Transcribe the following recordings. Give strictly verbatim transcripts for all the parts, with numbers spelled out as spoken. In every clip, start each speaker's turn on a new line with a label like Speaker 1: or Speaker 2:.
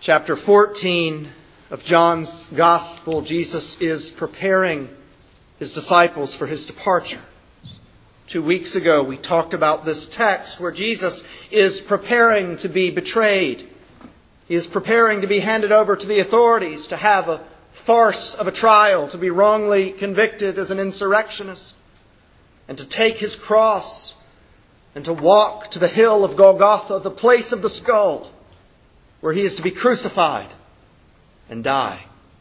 Speaker 1: Chapter fourteen of John's Gospel, Jesus is preparing His disciples for His departure. Two weeks ago, we talked about this text where Jesus is preparing to be betrayed. He is preparing to be handed over to the authorities, to have a farce of a trial, to be wrongly convicted as an insurrectionist, and to take His cross and to walk to the hill of Golgotha, the place of the skull, where He is to be crucified and die.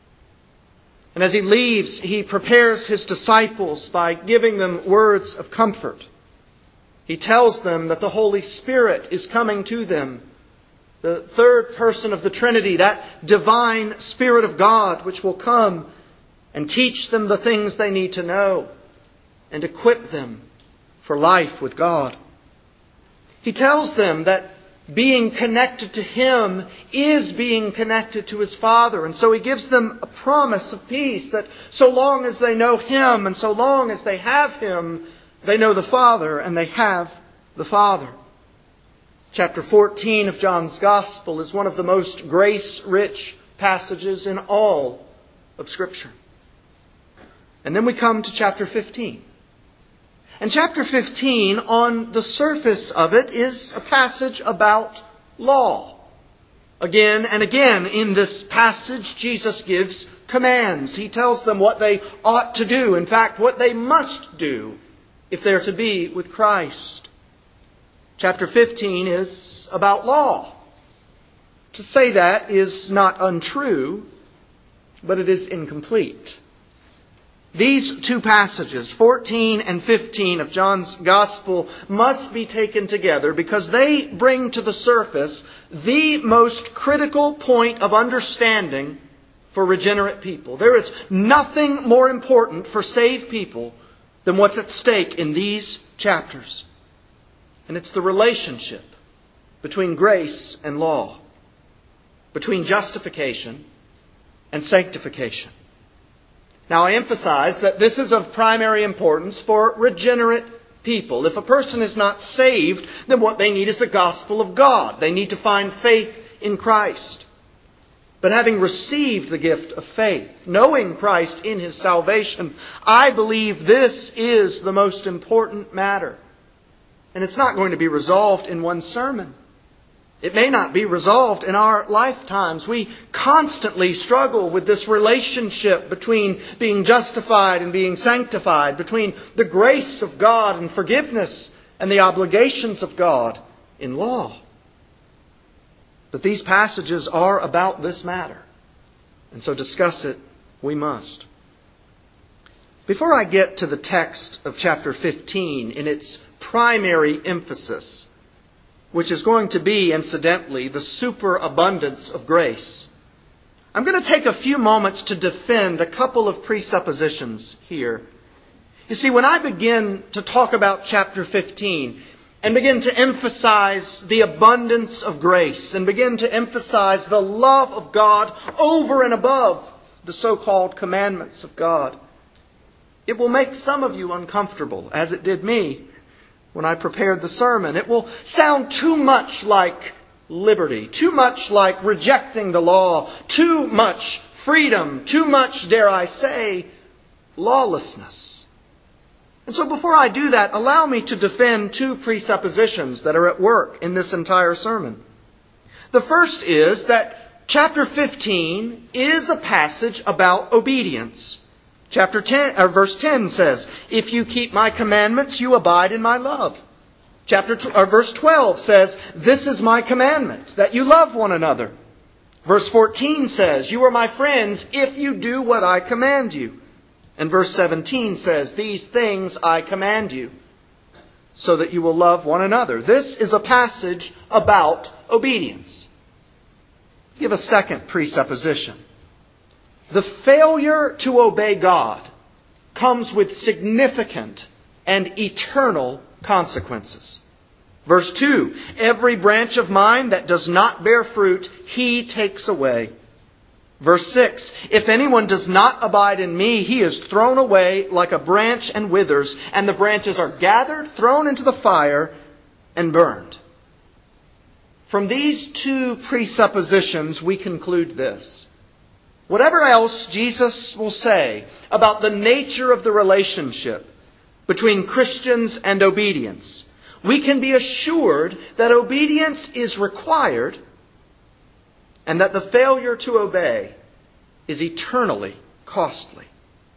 Speaker 1: And as He leaves, He prepares His disciples by giving them words of comfort. He tells them that the Holy Spirit is coming to them, the third person of the Trinity, that divine Spirit of God, which will come and teach them the things they need to know and equip them for life with God. He tells them that being connected to Him is being connected to His Father. And so He gives them a promise of peace that so long as they know Him and so long as they have Him, they know the Father and they have the Father. Chapter fourteen of John's Gospel is one of the most grace-rich passages in all of Scripture. And then we come to chapter fifteen. And chapter fifteen, on the surface of it, is a passage about law. Again and again in this passage, Jesus gives commands. He tells them what they ought to do. In fact, what they must do if they're to be with Christ. Chapter fifteen is about law. To say that is not untrue, but it is incomplete. These two passages, fourteen and fifteen of John's Gospel, must be taken together because they bring to the surface the most critical point of understanding for regenerate people. There is nothing more important for saved people than what's at stake in these chapters. And it's the relationship between grace and law, between justification and sanctification. Now, I emphasize that this is of primary importance for regenerate people. If a person is not saved, then what they need is the gospel of God. They need to find faith in Christ. But having received the gift of faith, knowing Christ in His salvation, I believe this is the most important matter. And it's not going to be resolved in one sermon. It may not be resolved in our lifetimes. We constantly struggle with this relationship between being justified and being sanctified, between the grace of God and forgiveness and the obligations of God in law. But these passages are about this matter, and so discuss it we must. Before I get to the text of chapter fifteen in its primary emphasis, which is going to be, incidentally, the superabundance of grace, I'm going to take a few moments to defend a couple of presuppositions here. You see, when I begin to talk about chapter fifteen and begin to emphasize the abundance of grace and begin to emphasize the love of God over and above the so-called commandments of God, it will make some of you uncomfortable, as it did me when I prepared the sermon. It will sound too much like liberty, too much like rejecting the law, too much freedom, too much, dare I say, lawlessness. And so before I do that, allow me to defend two presuppositions that are at work in this entire sermon. The first is that chapter fifteen is a passage about obedience. Chapter ten, or verse ten says, "If you keep my commandments, you abide in my love." Chapter t- or verse twelve says, "This is my commandment, that you love one another." Verse fourteen says, "You are my friends if you do what I command you." And verse seventeen says, "These things I command you, so that you will love one another." This is a passage about obedience. Give a second presupposition. The failure to obey God comes with significant and eternal consequences. Verse two, "Every branch of mine that does not bear fruit, He takes away." Verse six, "If anyone does not abide in me, he is thrown away like a branch and withers, and the branches are gathered, thrown into the fire, and burned." From these two presuppositions, we conclude this. Whatever else Jesus will say about the nature of the relationship between Christians and obedience, we can be assured that obedience is required and that the failure to obey is eternally costly.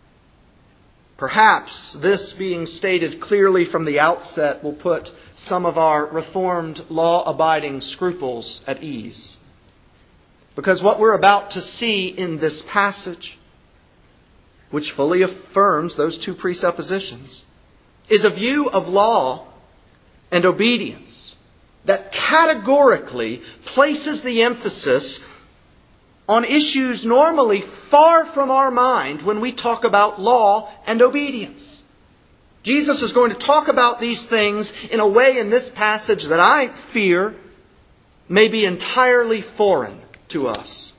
Speaker 1: Perhaps this being stated clearly from the outset will put some of our Reformed law-abiding scruples at ease. Because what we're about to see in this passage, which fully affirms those two presuppositions, is a view of law and obedience that categorically places the emphasis on issues normally far from our mind when we talk about law and obedience. Jesus is going to talk about these things in a way in this passage that I fear may be entirely foreign to us.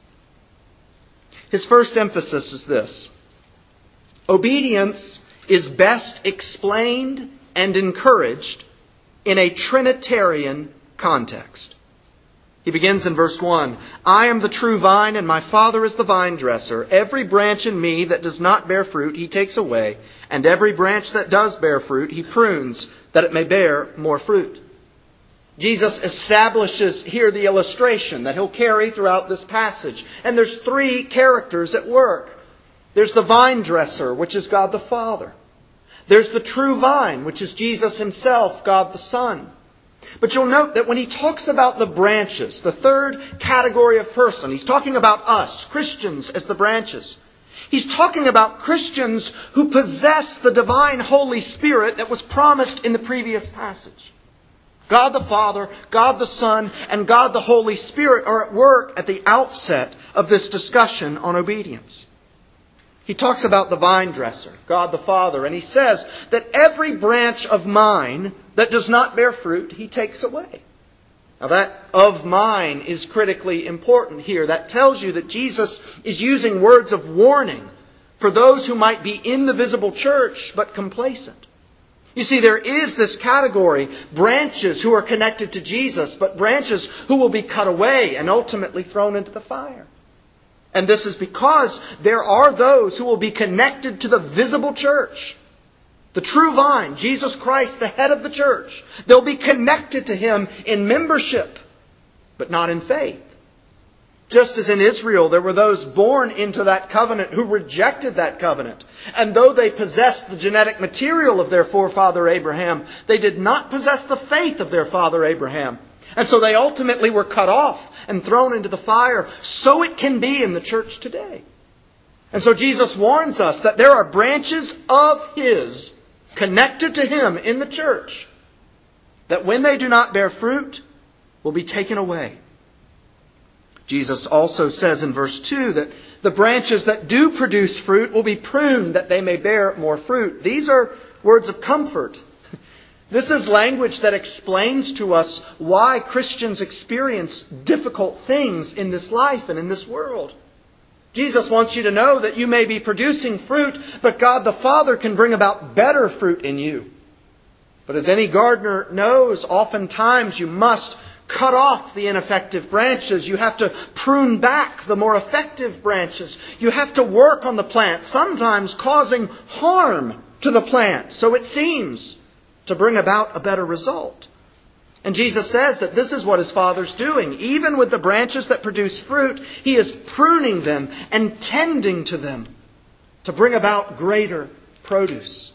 Speaker 1: His first emphasis is this: obedience is best explained and encouraged in a Trinitarian context. He begins in verse one, I am the true vine, and my Father is the vine dresser. Every branch in me that does not bear fruit, He takes away. And every branch that does bear fruit, He prunes, that it may bear more fruit. Jesus establishes here the illustration that He'll carry throughout this passage. And there's three characters at work. There's the vine dresser, which is God the Father. There's the true vine, which is Jesus Himself, God the Son. But you'll note that when He talks about the branches, the third category of person, He's talking about us, Christians, as the branches. He's talking about Christians who possess the divine Holy Spirit that was promised in the previous passage. God the Father, God the Son, and God the Holy Spirit are at work at the outset of this discussion on obedience. He talks about the vine dresser, God the Father, and He says that every branch of mine that does not bear fruit, He takes away. Now that of mine is critically important here. That tells you that Jesus is using words of warning for those who might be in the visible church but complacent. You see, there is this category, branches who are connected to Jesus, but branches who will be cut away and ultimately thrown into the fire. And this is because there are those who will be connected to the visible church. The true vine, Jesus Christ, the head of the church. They'll be connected to Him in membership, but not in faith. Just as in Israel, there were those born into that covenant who rejected that covenant. And though they possessed the genetic material of their forefather Abraham, they did not possess the faith of their father Abraham. And so they ultimately were cut off and thrown into the fire. So it can be in the church today. And so Jesus warns us that there are branches of His connected to Him in the church that when they do not bear fruit will be taken away. Jesus also says in verse two that the branches that do produce fruit will be pruned that they may bear more fruit. These are words of comfort. This is language that explains to us why Christians experience difficult things in this life and in this world. Jesus wants you to know that you may be producing fruit, but God the Father can bring about better fruit in you. But as any gardener knows, oftentimes you must cut off the ineffective branches. You have to prune back the more effective branches. You have to work on the plant, sometimes causing harm to the plant, so it seems, to bring about a better result. And Jesus says that this is what His Father's doing. Even with the branches that produce fruit, He is pruning them and tending to them to bring about greater produce.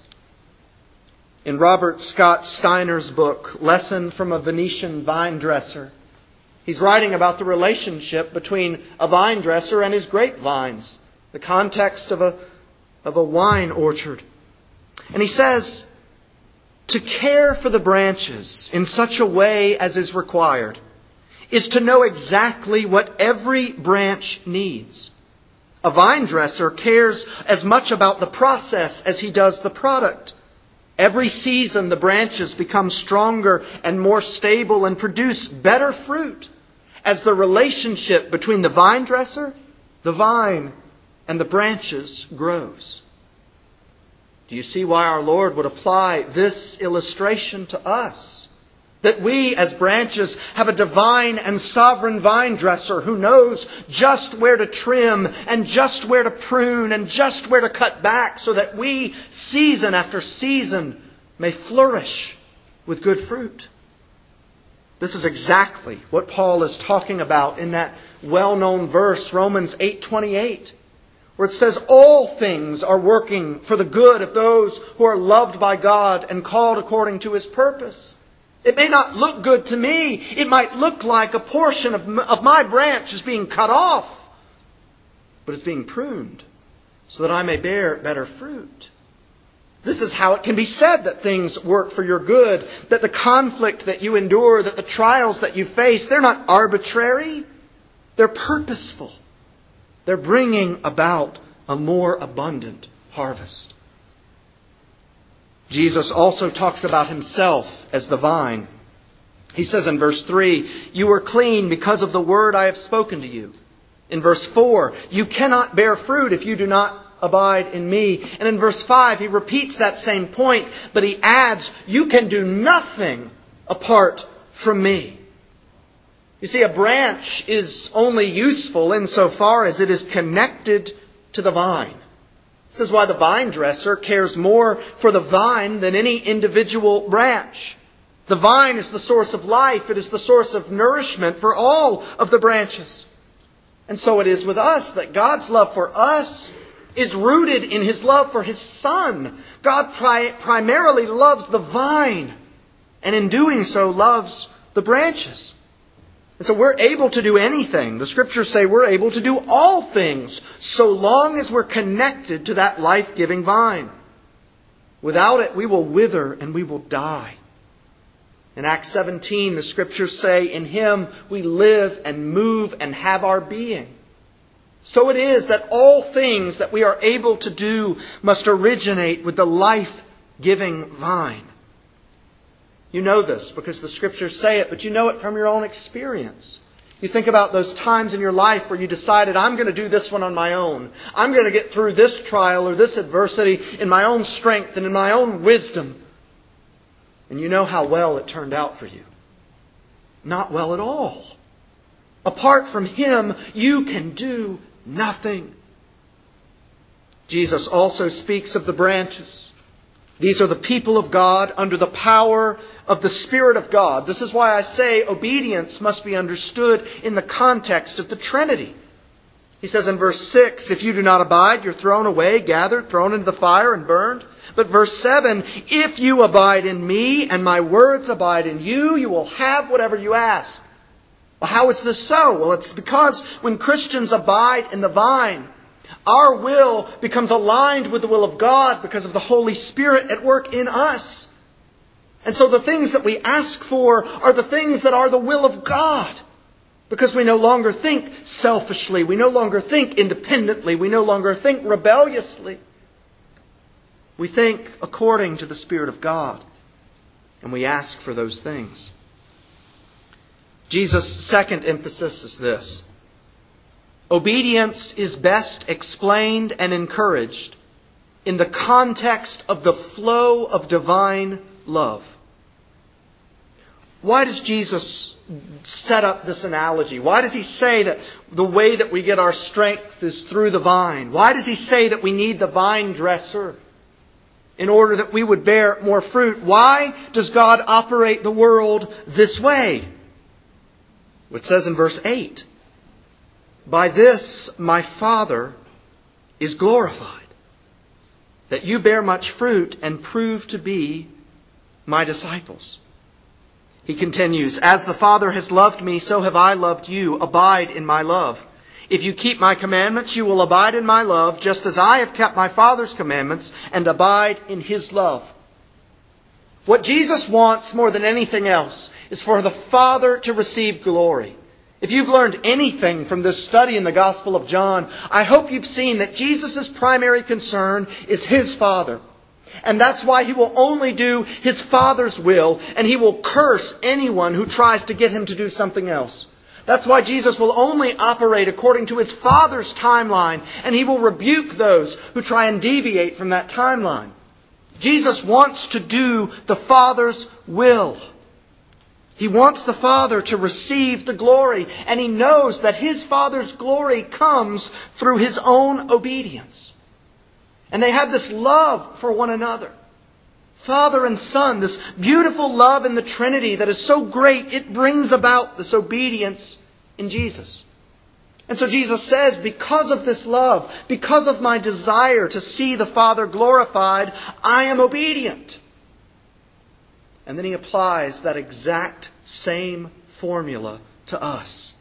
Speaker 1: In Robert Scott Steiner's book, Lesson from a Venetian Vine Dresser, he's writing about the relationship between a vine dresser and his grapevines, the context of a, of a wine orchard. And he says, to care for the branches in such a way as is required is to know exactly what every branch needs. A vine dresser cares as much about the process as he does the product. Every season the branches become stronger and more stable and produce better fruit as the relationship between the vine dresser, the vine, and the branches grows. Do you see why our Lord would apply this illustration to us? That we as branches have a divine and sovereign vine dresser who knows just where to trim and just where to prune and just where to cut back so that we, season after season, may flourish with good fruit. This is exactly what Paul is talking about in that well-known verse, Romans eight twenty-eight, where it says, all things are working for the good of those who are loved by God and called according to His purpose. It may not look good to me. It might look like a portion of, of my branch is being cut off. But it's being pruned so that I may bear better fruit. This is how it can be said that things work for your good. That the conflict that you endure, that the trials that you face, they're not arbitrary. They're purposeful. They're bringing about a more abundant harvest. Jesus also talks about Himself as the vine. He says in verse three, you are clean because of the word I have spoken to you. In verse four, you cannot bear fruit if you do not abide in me. And in verse five, He repeats that same point, but He adds, you can do nothing apart from me. You see, a branch is only useful insofar as it is connected to the vine. This is why the vine dresser cares more for the vine than any individual branch. The vine is the source of life. It is the source of nourishment for all of the branches. And so it is with us that God's love for us is rooted in His love for His Son. God pri- primarily loves the vine, and in doing so loves the branches. And so we're able to do anything. The Scriptures say we're able to do all things so long as we're connected to that life-giving vine. Without it, we will wither and we will die. In Acts seventeen, the Scriptures say, in Him we live and move and have our being. So it is that all things that we are able to do must originate with the life-giving vine. You know this because the Scriptures say it, but you know it from your own experience. You think about those times in your life where you decided, I'm going to do this one on my own. I'm going to get through this trial or this adversity in my own strength and in my own wisdom. And you know how well it turned out for you. Not well at all. Apart from Him, you can do nothing. Jesus also speaks of the branches. These are the people of God under the power of the Spirit of God. This is why I say obedience must be understood in the context of the Trinity. He says in verse six, if you do not abide, you're thrown away, gathered, thrown into the fire and burned. But verse seven, if you abide in me and my words abide in you, you will have whatever you ask. Well, how is this so? Well, it's because when Christians abide in the vine, our will becomes aligned with the will of God because of the Holy Spirit at work in us. And so the things that we ask for are the things that are the will of God. Because we no longer think selfishly. We no longer think independently. We no longer think rebelliously. We think according to the Spirit of God. And we ask for those things. Jesus' second emphasis is this. Obedience is best explained and encouraged in the context of the flow of divine love. Why does Jesus set up this analogy? Why does He say that the way that we get our strength is through the vine? Why does He say that we need the vine dresser in order that we would bear more fruit? Why does God operate the world this way? It says in verse eight, by this my Father is glorified, that you bear much fruit and prove to be my disciples. He continues, as the Father has loved me, so have I loved you. Abide in my love. If you keep my commandments, you will abide in my love, just as I have kept my Father's commandments and abide in His love. What Jesus wants more than anything else is for the Father to receive glory. If you've learned anything from this study in the Gospel of John, I hope you've seen that Jesus' primary concern is His Father. And that's why He will only do His Father's will, and He will curse anyone who tries to get Him to do something else. That's why Jesus will only operate according to His Father's timeline, and He will rebuke those who try and deviate from that timeline. Jesus wants to do the Father's will. He wants the Father to receive the glory, and He knows that His Father's glory comes through His own obedience. And they have this love for one another. Father and Son, this beautiful love in the Trinity that is so great, it brings about this obedience in Jesus. And so Jesus says, because of this love, because of my desire to see the Father glorified, I am obedient. And then He applies that exact same formula to us.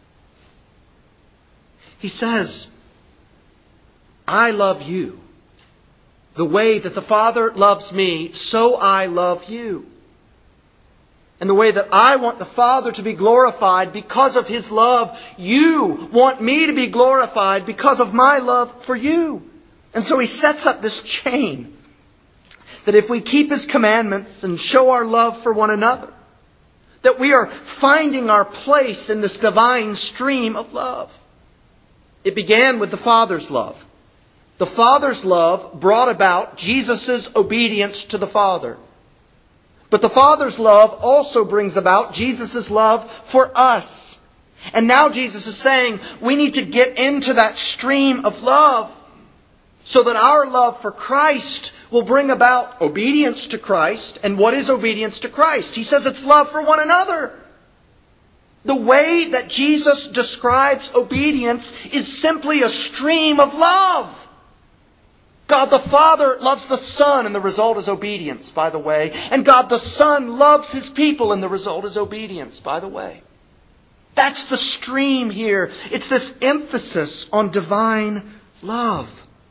Speaker 1: He says, I love you. The way that the Father loves me, so I love you. And the way that I want the Father to be glorified because of His love, you want me to be glorified because of my love for you. And so He sets up this chain that if we keep His commandments and show our love for one another, that we are finding our place in this divine stream of love. It began with the Father's love. The Father's love brought about Jesus' obedience to the Father. But the Father's love also brings about Jesus' love for us. And now Jesus is saying we need to get into that stream of love so that our love for Christ will bring about obedience to Christ. And what is obedience to Christ? He says it's love for one another. The way that Jesus describes obedience is simply a stream of love. God the Father loves the Son, and the result is obedience, by the way. And God the Son loves His people, and the result is obedience, by the way. That's the stream here. It's this emphasis on divine love.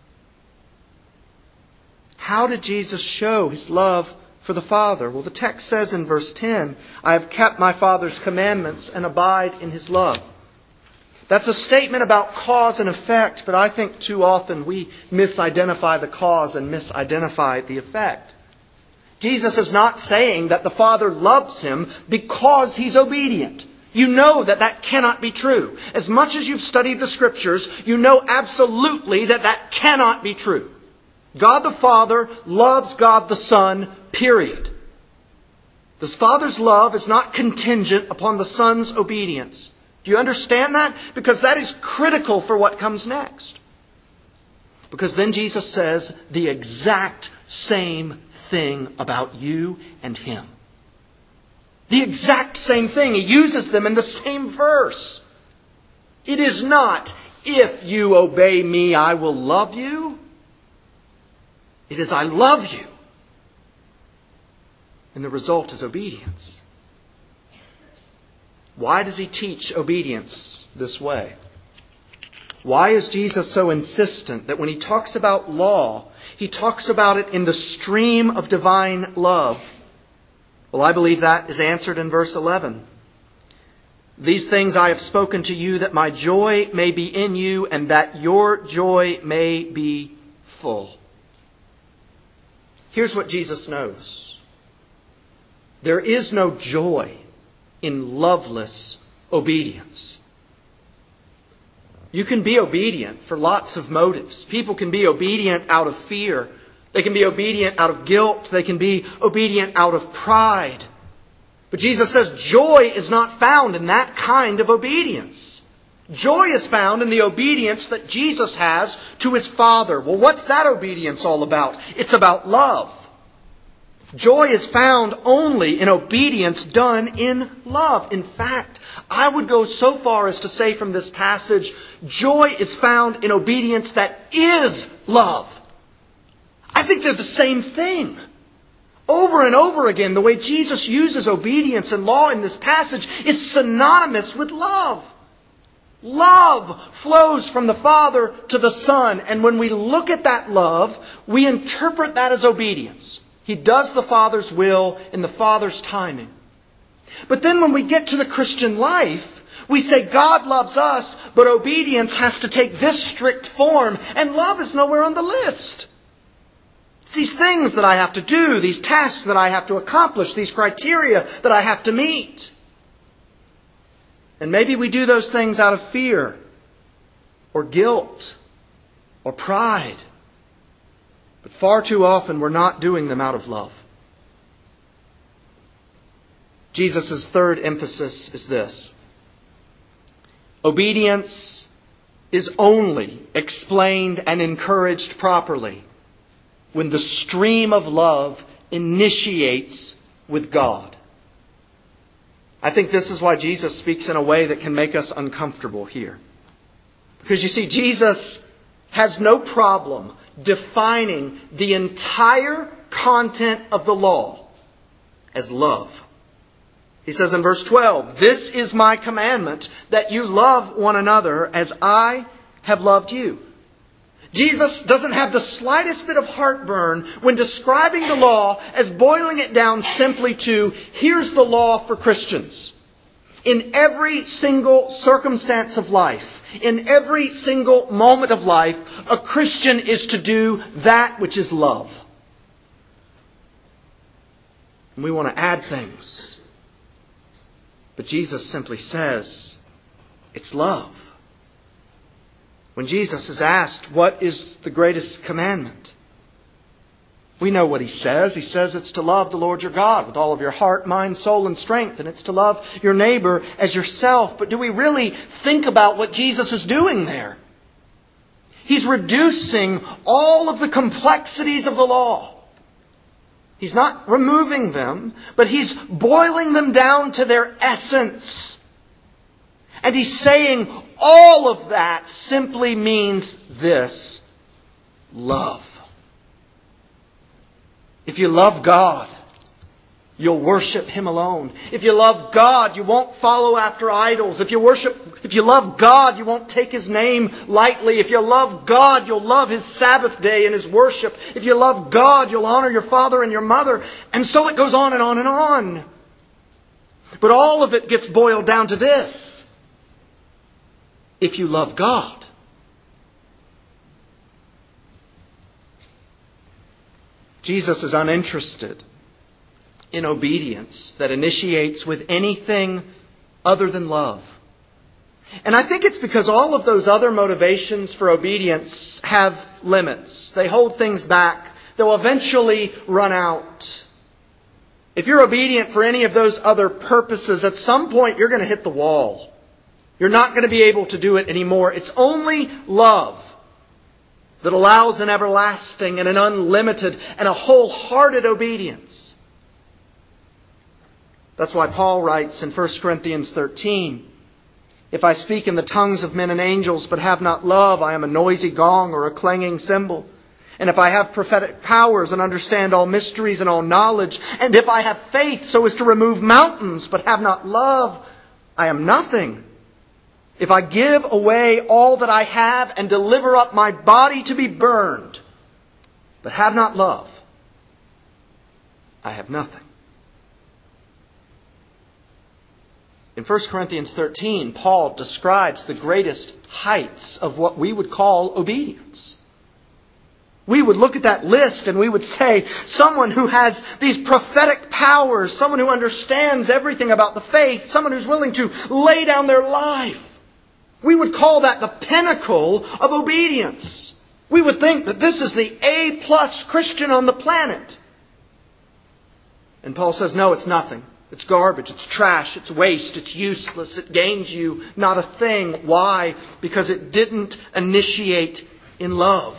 Speaker 1: How did Jesus show His love for the Father? Well, the text says in verse ten, I have kept my Father's commandments and abide in His love. That's a statement about cause and effect, but I think too often we misidentify the cause and misidentify the effect. Jesus is not saying that the Father loves Him because He's obedient. You know that that cannot be true. As much as you've studied the Scriptures, you know absolutely that that cannot be true. God the Father loves God the Son, period. The Father's love is not contingent upon the Son's obedience. Do you understand that? Because that is critical for what comes next. Because then Jesus says the exact same thing about you and Him. The exact same thing. He uses them in the same verse. It is not, if you obey me, I will love you. It is, I love you. And the result is obedience. Why does He teach obedience this way? Why is Jesus so insistent that when He talks about law, He talks about it in the stream of divine love? Well, I believe that is answered in verse eleven. These things I have spoken to you that my joy may be in you and that your joy may be full. Here's what Jesus knows. There is no joy in loveless obedience. You can be obedient for lots of motives. People can be obedient out of fear. They can be obedient out of guilt. They can be obedient out of pride. But Jesus says joy is not found in that kind of obedience. Joy is found in the obedience that Jesus has to His Father. Well, what's that obedience all about? It's about love. Joy is found only in obedience done in love. In fact, I would go so far as to say from this passage, joy is found in obedience that is love. I think they're the same thing. Over and over again, the way Jesus uses obedience and law in this passage is synonymous with love. Love flows from the Father to the Son. And when we look at that love, we interpret that as obedience. He does the Father's will in the Father's timing. But then when we get to the Christian life, we say God loves us, but obedience has to take this strict form, and love is nowhere on the list. It's these things that I have to do, these tasks that I have to accomplish, these criteria that I have to meet. And maybe we do those things out of fear, or guilt, or pride. But far too often we're not doing them out of love. Jesus' third emphasis is this. Obedience is only explained and encouraged properly when the stream of love initiates with God. I think this is why Jesus speaks in a way that can make us uncomfortable here. Because you see, Jesus has no problem defining the entire content of the law as love. He says in verse twelve, "This is my commandment, that you love one another as I have loved you." Jesus doesn't have the slightest bit of heartburn when describing the law as boiling it down simply to, here's the law for Christians. In every single circumstance of life, in every single moment of life, a Christian is to do that which is love. And we want to add things. But Jesus simply says, it's love. When Jesus is asked, what is the greatest commandment? We know what He says. He says it's to love the Lord your God with all of your heart, mind, soul, and strength. And it's to love your neighbor as yourself. But do we really think about what Jesus is doing there? He's reducing all of the complexities of the law. He's not removing them, but He's boiling them down to their essence. And He's saying all of that simply means this: love. If you love God, you'll worship Him alone. If you love God, you won't follow after idols. If you worship, if you love God, you won't take His name lightly. If you love God, you'll love His Sabbath day and His worship. If you love God, you'll honor your father and your mother. And so it goes on and on and on. But all of it gets boiled down to this: if you love God. Jesus is uninterested in obedience that initiates with anything other than love. And I think it's because all of those other motivations for obedience have limits. They hold things back. They'll eventually run out. If you're obedient for any of those other purposes, at some point you're going to hit the wall. You're not going to be able to do it anymore. It's only love that allows an everlasting and an unlimited and a wholehearted obedience. That's why Paul writes in First Corinthians thirteen, "If I speak in the tongues of men and angels, but have not love, I am a noisy gong or a clanging cymbal. And if I have prophetic powers and understand all mysteries and all knowledge, and if I have faith so as to remove mountains, but have not love, I am nothing. If I give away all that I have and deliver up my body to be burned, but have not love, I have nothing." In First Corinthians thirteen, Paul describes the greatest heights of what we would call obedience. We would look at that list and we would say, someone who has these prophetic powers, someone who understands everything about the faith, someone who's willing to lay down their life. We would call that the pinnacle of obedience. We would think that this is the A-plus Christian on the planet. And Paul says, no, it's nothing. It's garbage, it's trash, it's waste, it's useless, it gains you not a thing. Why? Because it didn't initiate in love.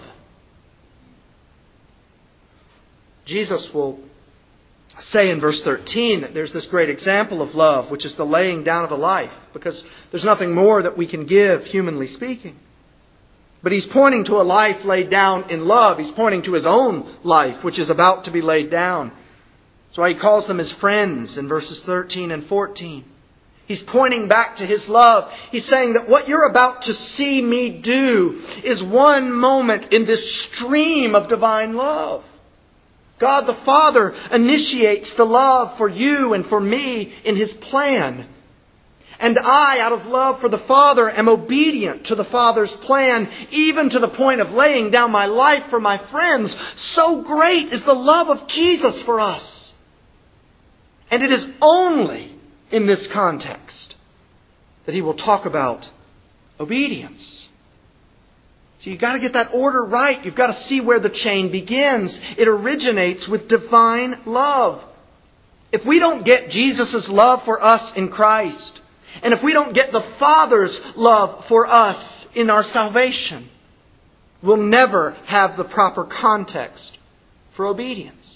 Speaker 1: Jesus will say in verse thirteen that there's this great example of love, which is the laying down of a life, because there's nothing more that we can give, humanly speaking. But He's pointing to a life laid down in love. He's pointing to His own life, which is about to be laid down. That's why He calls them His friends in verses thirteen and fourteen. He's pointing back to His love. He's saying that what you're about to see me do is one moment in this stream of divine love. God the Father initiates the love for you and for me in His plan. And I, out of love for the Father, am obedient to the Father's plan, even to the point of laying down my life for my friends. So great is the love of Jesus for us. And it is only in this context that He will talk about obedience. So you've got to get that order right. You've got to see where the chain begins. It originates with divine love. if we don't get Jesus' love for us in Christ, and if we don't get the Father's love for us in our salvation, we'll never have the proper context for obedience.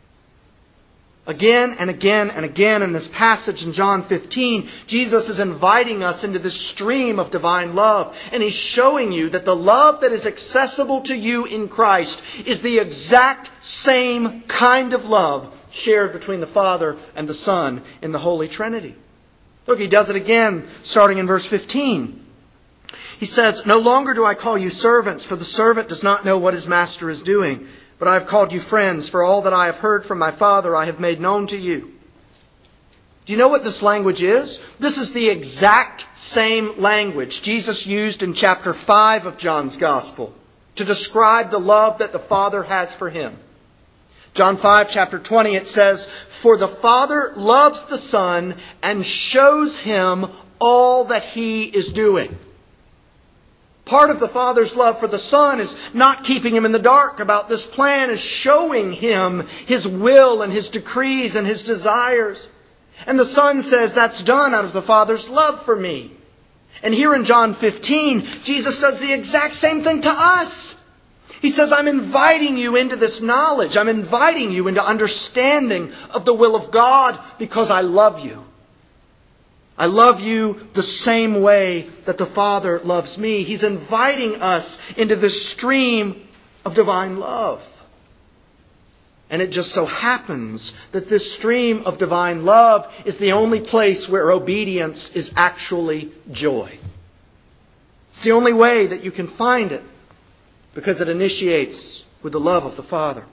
Speaker 1: Again and again and again in this passage in John fifteen, Jesus is inviting us into this stream of divine love. And He's showing you that the love that is accessible to you in Christ is the exact same kind of love shared between the Father and the Son in the Holy Trinity. Look, He does it again starting in verse fifteen. He says, "No longer do I call you servants, for the servant does not know what his master is doing. But I have called you friends, for all that I have heard from my Father I have made known to you." Do you know what this language is? This is the exact same language Jesus used in chapter five of John's Gospel to describe the love that the Father has for Him. John five, chapter twenty, it says, "For the Father loves the Son and shows Him all that He is doing." Part of the Father's love for the Son is not keeping Him in the dark about this plan, is showing Him His will and His decrees and His desires. And the Son says, that's done out of the Father's love for me. And here in John fifteen, Jesus does the exact same thing to us. He says, I'm inviting you into this knowledge. I'm inviting you into understanding of the will of God because I love you. I love you the same way that the Father loves me. He's inviting us into this stream of divine love. And it just so happens that this stream of divine love is the only place where obedience is actually joy. It's the only way that you can find it, because it initiates with the love of the Father.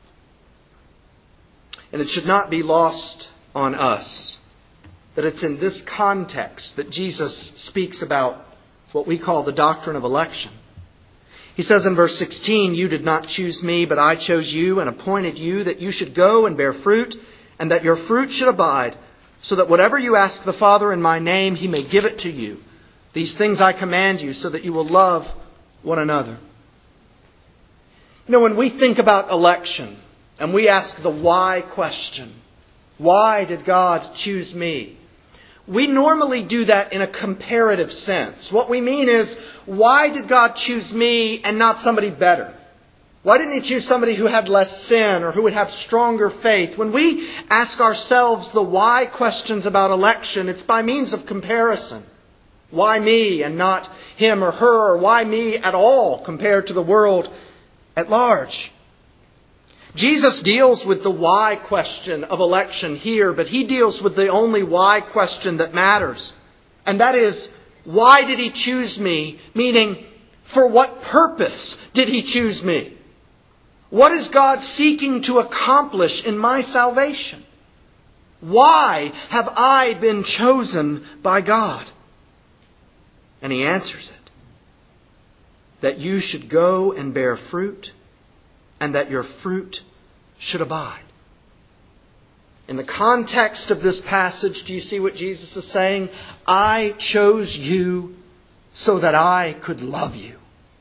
Speaker 1: And it should not be lost on us that it's in this context that Jesus speaks about what we call the doctrine of election. He says in verse sixteen, "You did not choose me, but I chose you and appointed you that you should go and bear fruit, and that your fruit should abide, so that whatever you ask the Father in my name, He may give it to you. These things I command you, so that you will love one another." You know, when we think about election, and we ask the why question, why did God choose me? We normally do that in a comparative sense. What we mean is, why did God choose me and not somebody better? Why didn't He choose somebody who had less sin or who would have stronger faith? When we ask ourselves the why questions about election, it's by means of comparison. Why me and not him or her? Or why me at all compared to the world at large? Jesus deals with the why question of election here, but He deals with the only why question that matters. And that is, why did He choose me? Meaning, for what purpose did He choose me? What is God seeking to accomplish in my salvation? Why have I been chosen by God? And He answers it. That you should go and bear fruit, and that your fruit should abide. In the context of this passage, do you see what Jesus is saying? I chose you so that I could love you.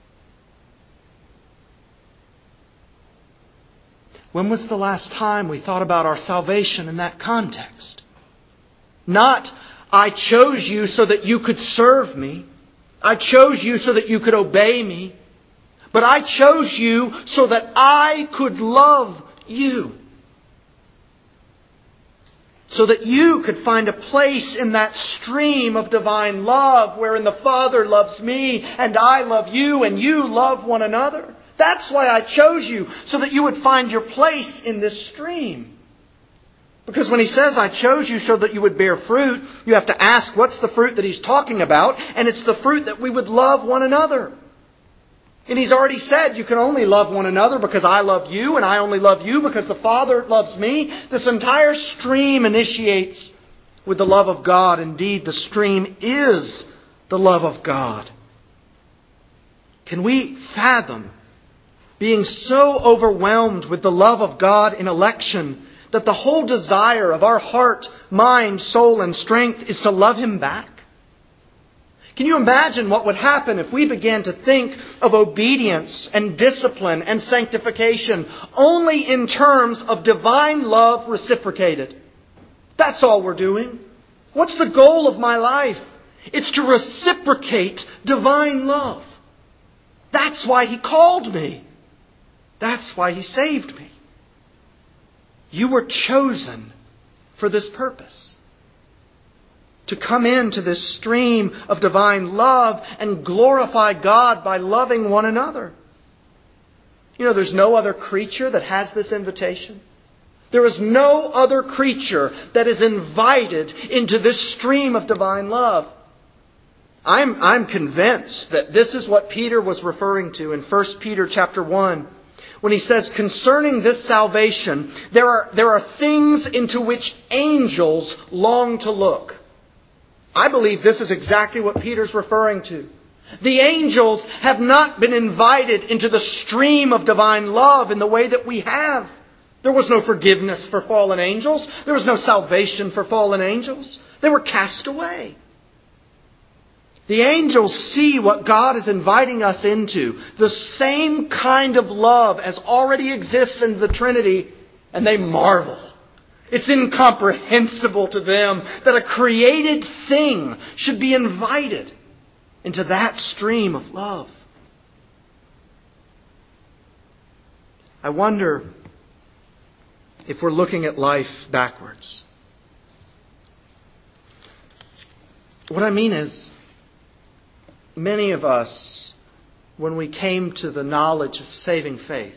Speaker 1: When was the last time we thought about our salvation in that context? Not, I chose you so that you could serve me. I chose you so that you could obey me. But I chose you so that I could love you. So that you could find a place in that stream of divine love wherein the Father loves me and I love you and you love one another. That's why I chose you, so that you would find your place in this stream. Because when He says, I chose you so that you would bear fruit, you have to ask, what's the fruit that He's talking about? And it's the fruit that we would love one another. And He's already said, you can only love one another because I love you, and I only love you because the Father loves me. This entire stream initiates with the love of God. Indeed, the stream is the love of God. Can we fathom being so overwhelmed with the love of God in election that the whole desire of our heart, mind, soul, and strength is to love Him back? Can you imagine what would happen if we began to think of obedience and discipline and sanctification only in terms of divine love reciprocated? That's all we're doing. What's the goal of my life? It's to reciprocate divine love. That's why He called me. That's why He saved me. You were chosen for this purpose. To come into this stream of divine love and glorify God by loving one another. You know, there's no other creature that has this invitation. There is no other creature that is invited into this stream of divine love. I'm, I'm convinced that this is what Peter was referring to in First Peter chapter one. When he says, concerning this salvation, there are, there are things into which angels long to look. I believe this is exactly what Peter's referring to. The angels have not been invited into the stream of divine love in the way that we have. There was no forgiveness for fallen angels. There was no salvation for fallen angels. They were cast away. The angels see what God is inviting us into, the same kind of love as already exists in the Trinity, and they marvel. It's incomprehensible to them that a created thing should be invited into that stream of love. I wonder if we're looking at life backwards. What I mean is, many of us, when we came to the knowledge of saving faith,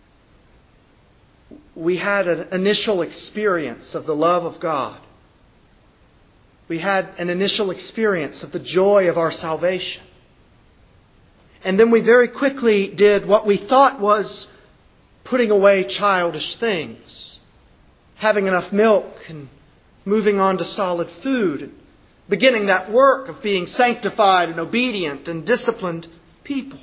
Speaker 1: we had an initial experience of the love of God. We had an initial experience of the joy of our salvation. And then we very quickly did what we thought was putting away childish things, having enough milk and moving on to solid food, and beginning that work of being sanctified and obedient and disciplined people.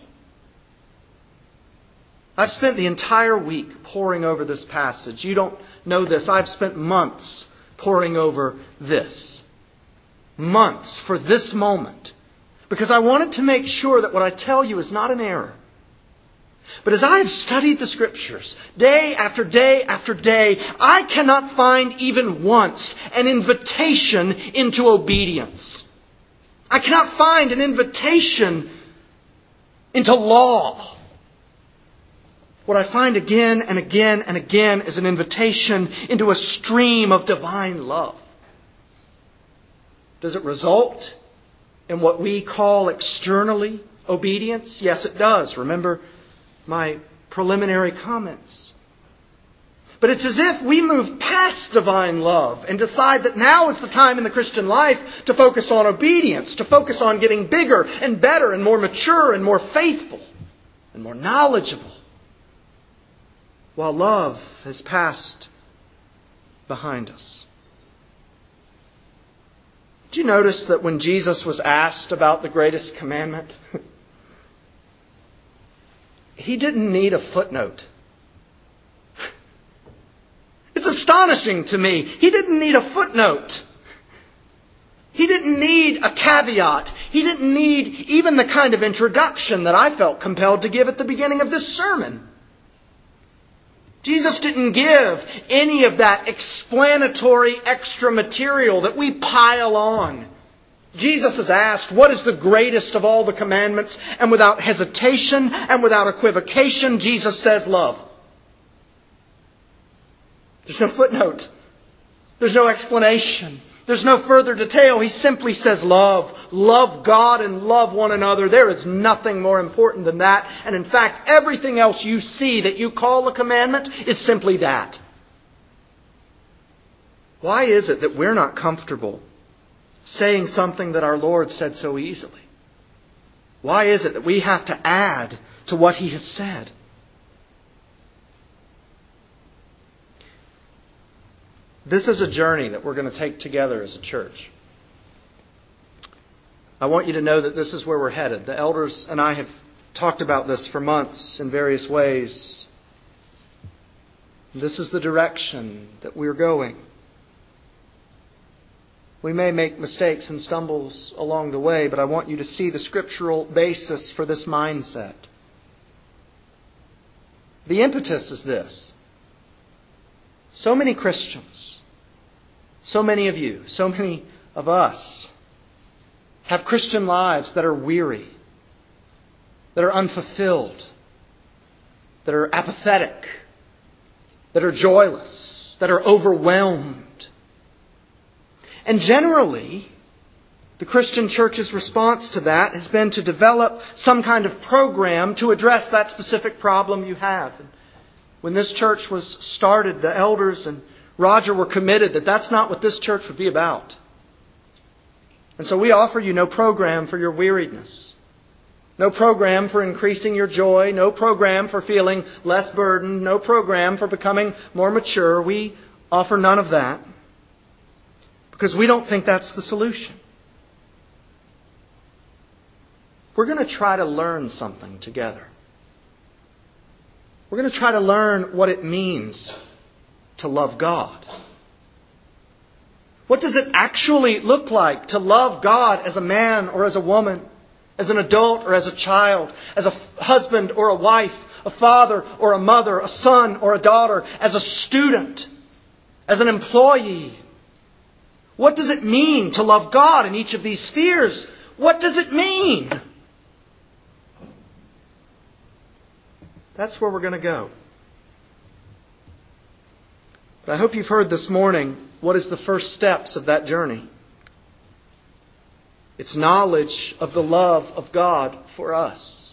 Speaker 1: I've spent the entire week poring over this passage. You don't know this. I've spent months poring over this. Months for this moment. Because I wanted to make sure that what I tell you is not an error. But as I have studied the Scriptures, day after day after day, I cannot find even once an invitation into obedience. I cannot find an invitation into law. What I find again and again and again is an invitation into a stream of divine love. Does it result in what we call externally obedience? Yes, it does. Remember my preliminary comments. But it's as if we move past divine love and decide that now is the time in the Christian life to focus on obedience, to focus on getting bigger and better and more mature and more faithful and more knowledgeable, while love has passed behind us. Did you notice that when Jesus was asked about the greatest commandment, He didn't need a footnote? It's astonishing to me. He didn't need a footnote. He didn't need a caveat. He didn't need even the kind of introduction that I felt compelled to give at the beginning of this sermon. Jesus didn't give any of that explanatory extra material that we pile on. Jesus is asked, what is the greatest of all the commandments? And without hesitation and without equivocation, Jesus says love. There's no footnote. There's no explanation. There's no further detail. He simply says love. Love God and love one another. There is nothing more important than that. And in fact, everything else you see that you call a commandment is simply that. Why is it that we're not comfortable saying something that our Lord said so easily? Why is it that we have to add to what He has said? This is a journey that we're going to take together as a church. I want you to know that this is where we're headed. The elders and I have talked about this for months in various ways. This is the direction that we're going. We may make mistakes and stumbles along the way, but I want you to see the scriptural basis for this mindset. The impetus is this. So many Christians So many of you, so many of us have Christian lives that are weary, that are unfulfilled, that are apathetic, that are joyless, that are overwhelmed. And generally, the Christian church's response to that has been to develop some kind of program to address that specific problem you have. And when this church was started, the elders and Roger were committed that that's not what this church would be about. And so we offer you no program for your weariness, no program for increasing your joy, no program for feeling less burdened, no program for becoming more mature. We offer none of that because we don't think that's the solution. We're going to try to learn something together. We're going to try to learn what it means to love God. What does it actually look like to love God as a man or as a woman, as an adult or as a child, as a husband or a wife, a father or a mother, a son or a daughter, as a student, as an employee? What does it mean to love God in each of these spheres? What does it mean? That's where we're going to go. But I hope you've heard this morning what is the first steps of that journey. It's knowledge of the love of God for us.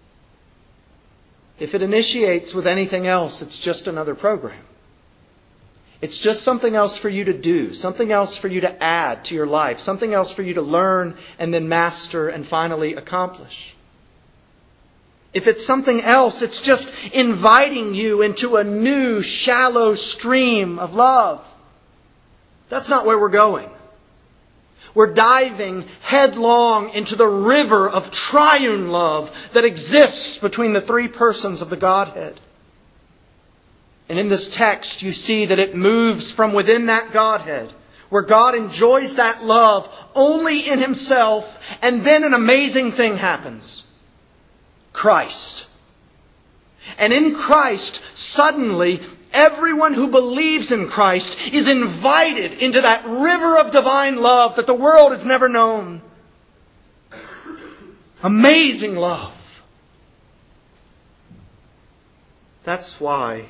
Speaker 1: If it initiates with anything else, it's just another program. It's just something else for you to do, something else for you to add to your life, something else for you to learn and then master and finally accomplish. If it's something else, it's just inviting you into a new, shallow stream of love. That's not where we're going. We're diving headlong into the river of triune love that exists between the three persons of the Godhead. And in this text, you see that it moves from within that Godhead, where God enjoys that love only in Himself, and then an amazing thing happens. Christ. And in Christ, suddenly, everyone who believes in Christ is invited into that river of divine love that the world has never known. Amazing love. That's why.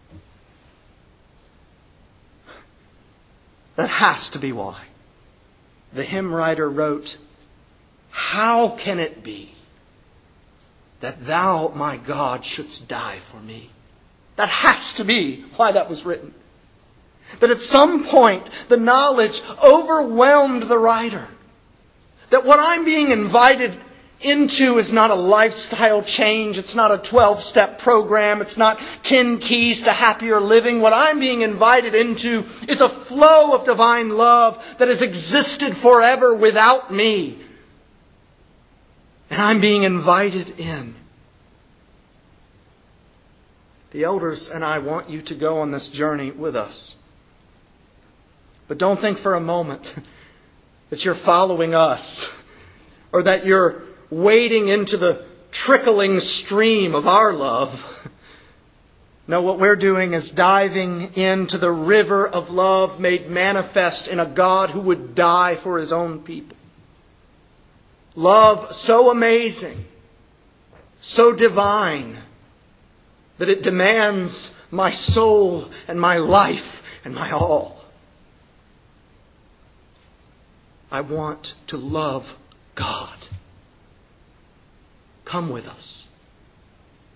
Speaker 1: That has to be why. The hymn writer wrote, "How can it be that Thou, my God, shouldst die for me?" That has to be why that was written. That at some point the knowledge overwhelmed the writer. That what I'm being invited into is not a lifestyle change. It's not a twelve-step program. It's not ten keys to happier living. What I'm being invited into is a flow of divine love that has existed forever without me. And I'm being invited in. The elders and I want you to go on this journey with us. But don't think for a moment that you're following us or that you're wading into the trickling stream of our love. No, what we're doing is diving into the river of love made manifest in a God who would die for His own people. Love so amazing, so divine, that it demands my soul and my life and my all. I want to love God. Come with us.